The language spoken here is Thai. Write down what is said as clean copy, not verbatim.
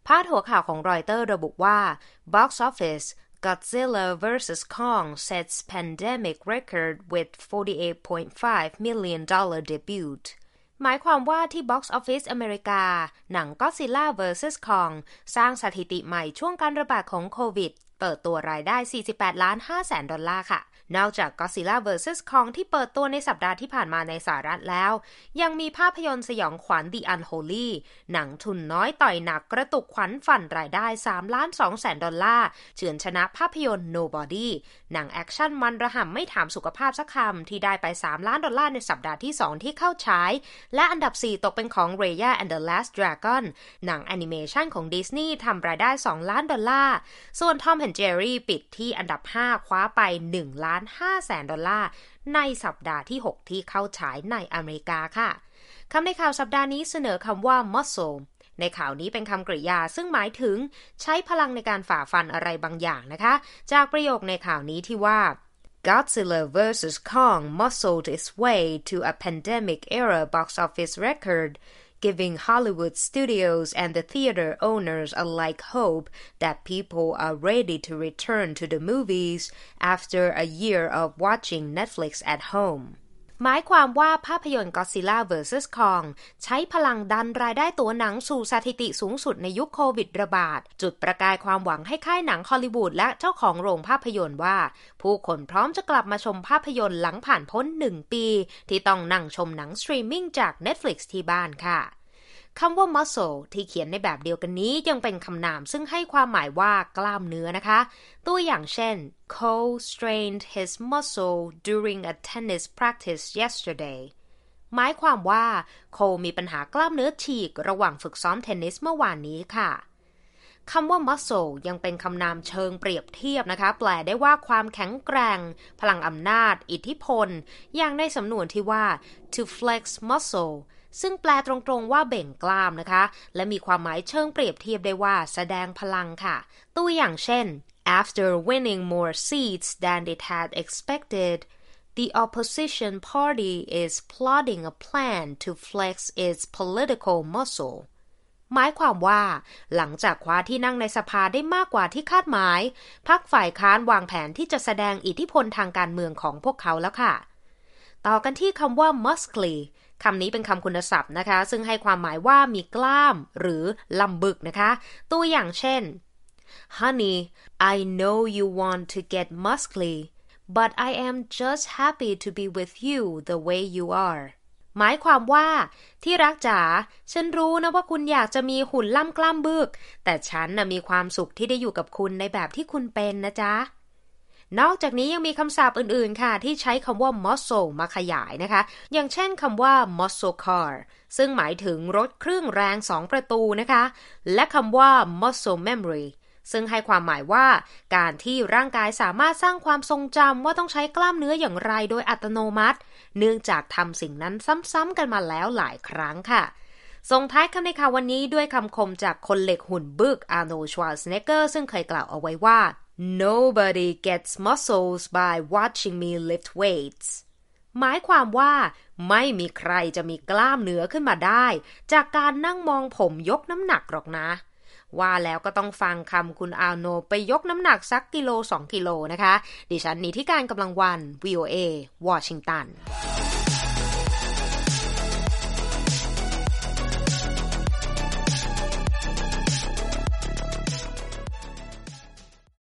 พาดหัวข่าวของรอยเตอร์ระบุว่า Box Office Godzilla vs. Kong sets pandemic record with $48.5 million debut หมายความว่าที่ Box Office อเมริกาหนัง Godzilla vs. Kong สร้างสถิติใหม่ช่วงการระบาดของโควิดเปิดตัวรายได้ $48.5 ค่ะนอกจาก Godzilla vs. Kong ที่เปิดตัวในสัปดาห์ที่ผ่านมาในสหรัฐแล้วยังมีภาพยนตร์สยองขวัญ The Unholy หนังทุนน้อยต่อยหนักกระตุกขวัญฝั่นรายได้ $3.2 เฉือนชนะภาพยนตร์ Nobody หนังแอคชั่นมันระห่ำไม่ถามสุขภาพสักคำที่ได้ไป$3 ในสัปดาห์ที่2ที่เข้าฉายและอันดับ4ตกเป็นของ Raya and the Last Dragon หนังแอนิเมชันของดิสนีย์ทำรายได้$2 ส่วน Tom and Jerry ปิดที่อันดับ5คว้าไป$1.5 ในสัปดาห์ที่6ที่เข้าฉายในอเมริกาค่ะคำในข่าวสัปดาห์นี้เสนอคำว่า muscle ในข่าวนี้เป็นคำกริยาซึ่งหมายถึงใช้พลังในการฝ่าฟันอะไรบางอย่างนะคะจากประโยคในข่าวนี้ที่ว่า Godzilla vs. Kong muscled its way to a pandemic-era box office record giving Hollywood studios and the theater owners alike hope that people are ready to return to the movies after a year of watching Netflix at home หมายความว่าภาพยนตร์ Godzilla vs. Kong ใช้พลังดันรายได้ตั๋วหนังสู่สถิติสูงสุดในยุคโควิดระบาดจุดประกายความหวังให้ค่ายหนังฮอลลีวูดและเจ้าของโรงภาพยนตร์ว่าผู้คนพร้อมจะกลับมาชมภาพยนตร์หลังผ่านพ้น1 ปีที่ต้องนั่งชมหนังสตรีมมิ่งจาก Netflix ที่บ้านค่ะคำว่า muscle ที่เขียนในแบบเดียวกันนี้ยังเป็นคำนามซึ่งให้ความหมายว่ากล้ามเนื้อนะคะตัวอย่างเช่น Cole strained his muscle during a tennis practice yesterday หมายความว่าโคลมีปัญหากล้ามเนื้อฉีกระหว่างฝึกซ้อมเทนนิสเมื่อวานนี้ค่ะคำว่า muscle ยังเป็นคำนามเชิงเปรียบเทียบนะคะแปลได้ว่าความแข็งแกร่งพลังอำนาจอิทธิพลอย่างในสำนวนที่ว่า to flex muscleซึ่งแปลตรงๆว่าเบ่งกล้ามนะคะและมีความหมายเชิงเปรียบเทียบได้ว่าแสดงพลังค่ะตัวอย่างเช่น After winning more seats than it had expected the opposition party is plotting a plan to flex its political muscle หมายความว่าหลังจากคว้าที่นั่งในสภาได้มากกว่าที่คาดหมายพรรคฝ่ายค้านวางแผนที่จะแสดงอิทธิพลทางการเมืองของพวกเขาแล้วค่ะต่อกันที่คำว่า musclyคำนี้เป็นคำคุณศัพท์นะคะซึ่งให้ความหมายว่ามีกล้ามหรือลำบึกนะคะตัวอย่างเช่น Honey, I know you want to get muscly, but I am just happy to be with you the way you are หมายความว่าที่รักจ๋าฉันรู้นะว่าคุณอยากจะมีหุ่นล่ำกล้ามบึกแต่ฉันมีความสุขที่ได้อยู่กับคุณในแบบที่คุณเป็นนะจ๊ะนอกจากนี้ยังมีคำศัพท์อื่นๆค่ะที่ใช้คำว่า muscle มาขยายนะคะอย่างเช่นคำว่า muscle car ซึ่งหมายถึงรถเครื่องแรง2ประตูนะคะและคำว่า muscle memory ซึ่งให้ความหมายว่าการที่ร่างกายสามารถสร้างความทรงจำว่าต้องใช้กล้ามเนื้ออย่างไรโดยอัตโนมัติเนื่องจากทำสิ่งนั้นซ้ำๆกันมาแล้วหลายครั้งค่ะส่งท้ายคำในข่าววันนี้ด้วยคำคมจากคนเหล็กหุ่นบึก Arnold Schwarzenegger ซึ่งเคยกล่าวเอาไว้ว่าNobody gets muscles by watching me lift weights หมายความว่าไม่มีใครจะมีกล้ามเนื้อขึ้นมาได้จากการนั่งมองผมยกน้ำหนักหรอกนะว่าแล้วก็ต้องฟังคำคุณอาร์โนไปยกน้ำหนักสักกิโล2 กิโลนะคะดิฉันนิธิการกำลังวัน VOA วอชิงตัน